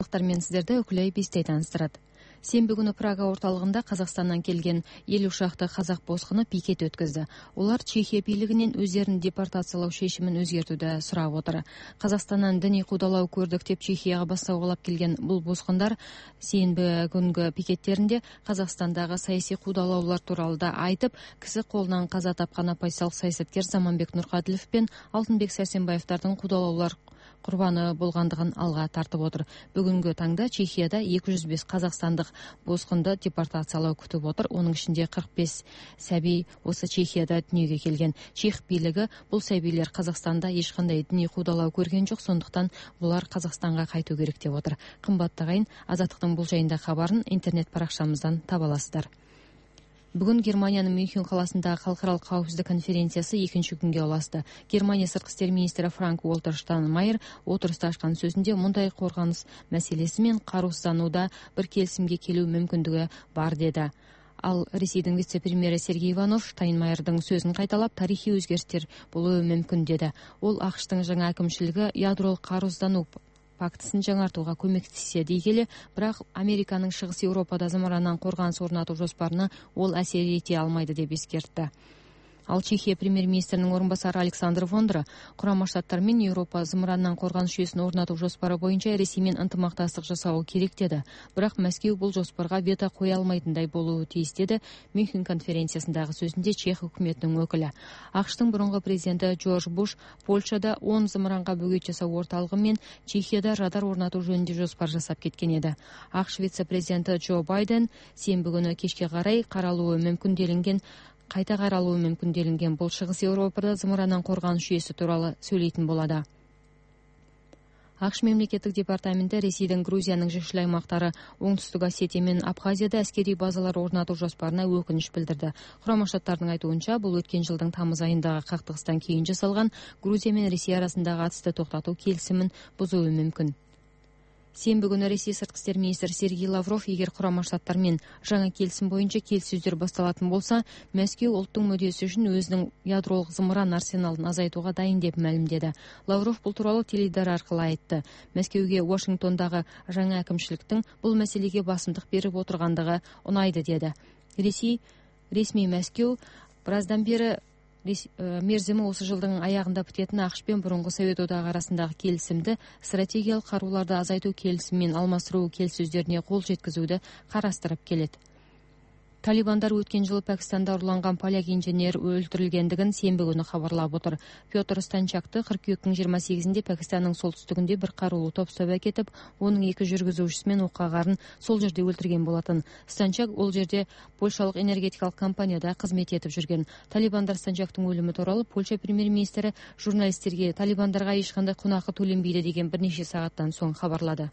жаңалықтармен сіздерді Үкілей Бестей таныстырады. Сенбі күні Прага орталығында Қазақстаннан келген 50 шақты қазақ босқыны пикет өткізді. Олар Чехия билігінен өздерін депортациялау шешімін өзгертуді сұрап отыр. Қазақстаннан діни қудалау көрдік деп Чехияға бастауға келген бұл босқындар сенбі күнгі пикеттерінде Қазақстандағы саяси қудалаулар туралы да айтып, кісі қолынан қаза тапқан оппозициялық саясаткер Заманбек Нұрқаділов пен Алтынбек Сәрсенбаевтардың қудалаулар құрбаны болғандығын алға тартып отыр. Бүгінгі таңда Чехияда 205 қазақстандық босқынды депортациялау күтіп отыр. Оның ішінде 45 сәби осы Чехияда дүниеге келген. Чех билігі бұл сәбилер Қазақстанда ешқандай діни қудалау көрген жоқ, сондықтан бұлар Қазақстанға қайту керек деп отыр. Қымбатты ағайын, Азаттықтың бұл жайында хабарын интернет парақшамыздан таба аласыздар. Бүгін Германияның Мюнхен қаласындағы халықаралық қауіпсіздік конференциясы екінші күнге ұласты. Германия сыртқы істер министрі Франк Уолтер Штайнмайер отырыста ашқан сөзінде мұндай қорғаныс мәселесі мен қарусыздануда бір келісімге келу мүмкіндігі бар деді. Ал Ресейдің вице-премьері Сергей Иванов Штайнмайердің сөзін қайталап, тарихи өзгерістер болуы мүмкін деді. Ол ақш-тың жаңа әкімшілігі ядролық қарусыздану пактісін жаңартуға көмектеседі келе, бірақ Американың шығыс Еуропада зымыраннан қорғаныс орнату жоспарына ол әсер ете алмайды деп ескертті. Ал Чехия премьер-министрінің орынбасары Александр Вондра Құрама Штаттар мен Еуропа зымыраннан қорғаныс жүйесін орнату жоспары бойынша Ресеймен ынтымақтастық жасауы керек деді. Бірақ Мәскеу бұл жоспарға вето қоя алмайтындай болуы тиіс деді Мюнхен конференциясындағы сөзінде Чех үкіметінің өкілі. ақш-тың бұрынғы президенті Джордж Буш Польшада 10 зымыранға бөгет жасау орталығы мен Чехияда радар орнату жөнінде жоспар жасап кеткен еді. ақш вице-президенті Джо Байден сенбі күні кешке қарай қайта қаралуы мүмкінделінген бұл шығыс Еуропада зымыраннан қорғаныс жүйесі туралы сөйлейтін болады. ақш мемлекеттік департаменті Ресейдің Грузияның жекшелі аймақтары Оңтүстік Осетия мен Абхазияда әскери базалар орнату жоспарына өкініш білдірді. Құрама Штаттардың айтуынша, бұл өткен жылдың тамыз айындағы қақтығыстан кейін жасалған Грузия мен Ресей арасындағы атысты тоқтату келісімін бұзуы мүмкін. Сенбі күні Ресей сыртқы істер министрі Сергей Лавров, егер Құрама Штаттармен жаңа келісім бойынша келіссөздер басталатын болса, Мәскеу ұлттың мүддесі үшін өзінің ядролық зымыран арсеналын азайтуға дайын деп мәлімдеді. Лавров бұл туралы теледидар арқылы айтты. Мәскеуге Вашингтондағы жаңа әкімшіліктің бұл мәселеге басымдық беріп отырғандығы ұнайды деді. Ресми Мәскеу біраздан бері мерзімі осы жылдың аяғында бітетін ақш пен бұрынғы Совет одағы арасындағы келісімді стратегиялық қаруларды азайту келісіммен алмастыру келіссөздеріне қол жеткізуді қарастырып келеді. Талибандар өткен жылы Пәкістанда ұрланған поляк инженер өлтірілгендігін сенбі күні хабарлап отыр. Петр Станчакты қыркүйектің 28-інде Пәкістанның солтүстігінде бір қарулы топ ұстап әкетіп, оның 2 жүргізушісі мен оққағарын сол жерде өлтірген болатын. Станчак ол жерде польшалық энергетикалық компанияда қызмет етіп жүрген. Талибандар Станчактың өлімі туралы Польша премьер-министрі журналистерге талибандарға ешқандай құнақы төленбейді деген бірнеше сағаттан соң хабарлады.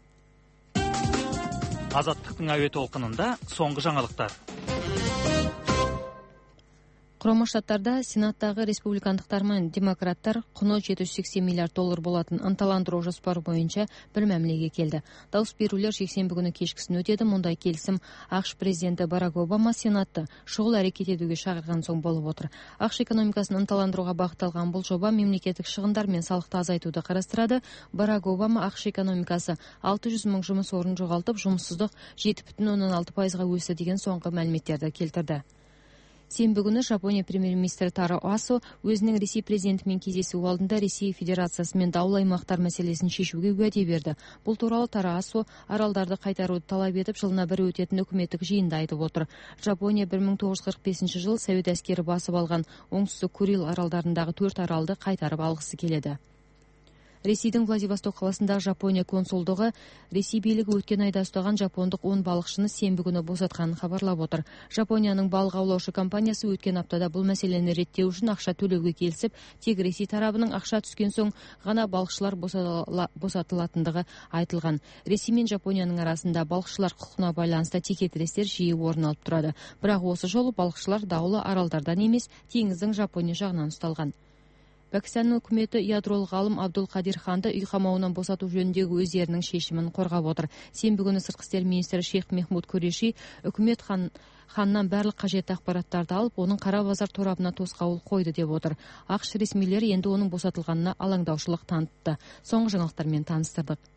Азаттықтың әуе толқынында соңғы жаңалықтар. Құрама Штаттарда Сенаттағы республикандықтар мен демократтар құны $780 миллиард болатын ынталандыру жоспары бойынша бір мәмілеге келді. Дауыс берулер жексенбі күні кешкісін өтеді. Мұндай келісім ақш президенті Барак Обама Сенатты шұғыл әрекет етуге шақырған соң болып отыр. ақш экономикасын ынталандыруға бағытталған бұл жоба мемлекеттік шығындар мен салықты азайтуды қарастырады. Барак Обама ақш экономикасы 600 мың жұмыс орнын жоғалтып, жұмыссыздық 7,6%-ға өсті деген соңғы мәліметтерді келтірді. Сенбі күні Жапония премьер-министрі Таро Асо өзінің Ресей президентімен кездесу алдында Ресей Федерациясымен даулы аймақтар мәселесін шешуге уәде берді. Бұл туралы Таро Асо аралдарды қайтаруды талап етіп, жылына бір өтетін үкіметтік жиында айтып отыр. Жапония 1945 жыл Совет әскері басып алған оңтүстік Курил аралдарындағы 4 аралды қайтарып алғысы келеді. Ресейдің Владивосток қаласындағы Жапония консулдығы Ресей билігі өткен айда ұстаған жапондық 10 балықшыны сенбі күні босатқанын хабарлап отыр. Жапонияның балық аулаушы компаниясы өткен аптада бұл мәселені реттеу үшін ақша төлеуге келісіп, тек Ресей тарабының ақша түскен соң ғана балықшылар босатылатындығы айтылған. Ресей мен Жапонияның арасында балықшылар құқығына байланысты текетірестер жиі орын алып тұрады. Бірақ осы жолы балықшылар даулы аралдардан емес, теңіздің Жапония жағынан ұсталған. Пәкістанның үкіметі ядролық ғалым Абдул Қадир Ханды үй қамауынан босату жөніндегі өздерінің шешімін қорғап отыр. Сенбі күні сыртқы істер министрі Шейх Мехмуд Куреши үкімет ханнан барлық қажетті ақпараттарды алып, оның қара базар торабына тосқауыл қойды деп отыр. ақш ресмилері енді оның босатылғанына алаңдаушылық танытты. Соңғы жаңалықтармен таныстырдық.